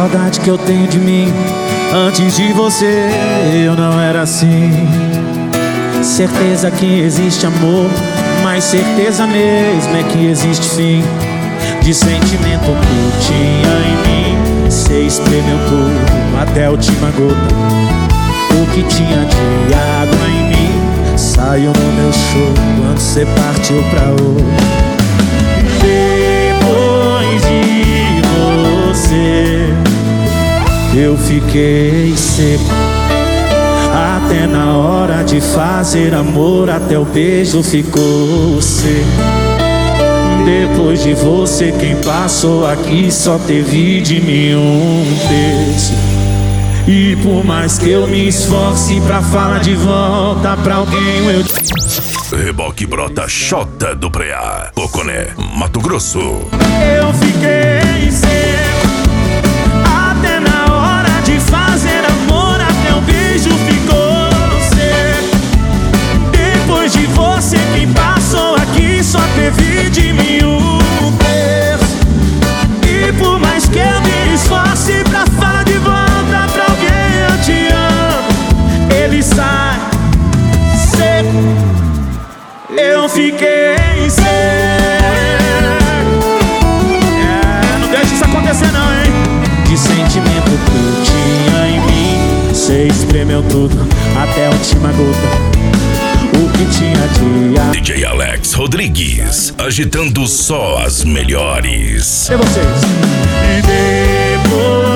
saudade que eu tenho de mim. Antes de você eu não era assim. Certeza que existe amor, mas certeza mesmo é que existe fim. De sentimento que tinha em mim, cê espremeu tudo até a última gota. O que tinha de água em mim saiu no meu show quando cê partiu pra outro. Depois de você eu fiquei seco, até na hora de fazer amor, até o beijo ficou seco. Depois de você, quem passou aqui só teve de mim um terço. E por mais que eu me esforce pra falar de volta pra alguém, eu... Reboque brota Xota do Preá, Poconé, Mato Grosso. Eu fiquei seco, até na hora de fazer amor, até o beijo ficou seco. Depois de você, quem passou aqui só teve de mim um terço. E por mais que eu me esforce pra falar de volta pra alguém, eu te amo, ele sai seco. Eu fiquei seco. Não deixa isso acontecer não, hein? De sentimento que tinha em mim, cê espremeu tudo até a última gota. O que tinha de ar. DJ Alex Rodrigues, agitando só as melhores. E vocês? E depois